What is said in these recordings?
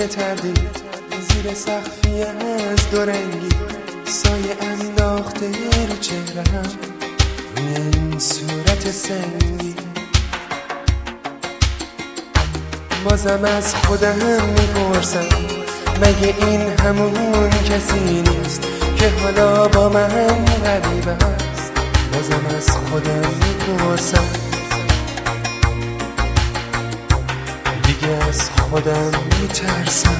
بدون تردید زیر سقفی از دورنگی سایه انداخته رو چهرم، روی این صورت سنگی. بازم از خودم میپرسم مگه این همون کسی نیست که حالا با من غریبه است. بازم از خودم میپرسم دیگه از خودم میترسم.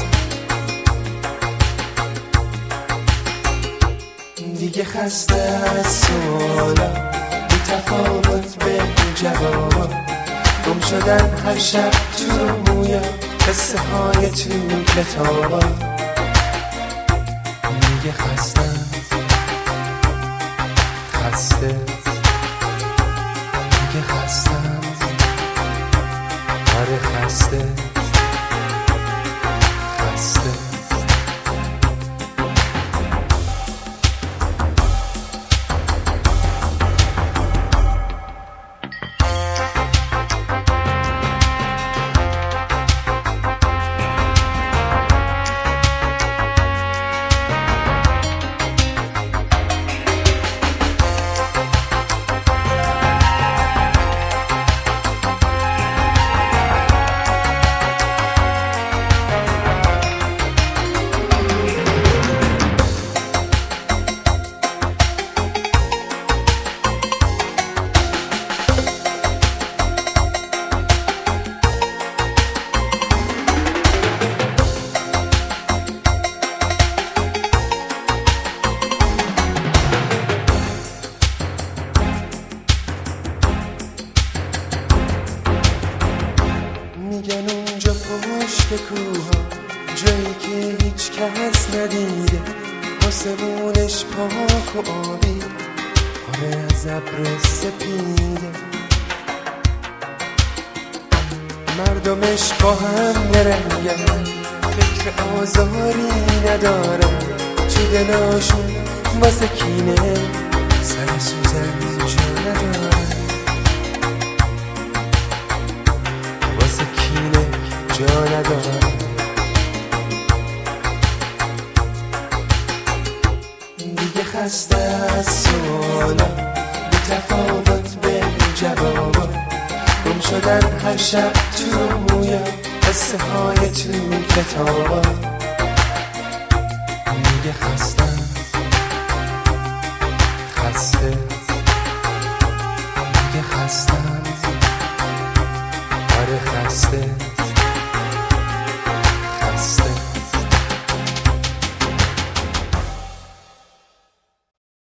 دیگه خسته از سوالا بی تفاوت به جوابا، گم شدن هر شب تو مویا، قصه های تو کتابا. دیگه خسته دیگه خسته آره خسته. میگن اونجا پشت کوها جایی که هیچ کس ندیده، آسمونش پاک و آبی پر از ابر سپیده، مردمش با هم نرنگن، فکر آزاری ندارن، تو دلاشون واسه کینه سر سوزن جا ندارن، واسه کینه جا ندارن. دیگه خسته از سوالا بی تفاوت به جوابا، گم شدن هر شب تو مویا، قصه های تو کتابا. دیگه خسته دیگه خسته آره خسته.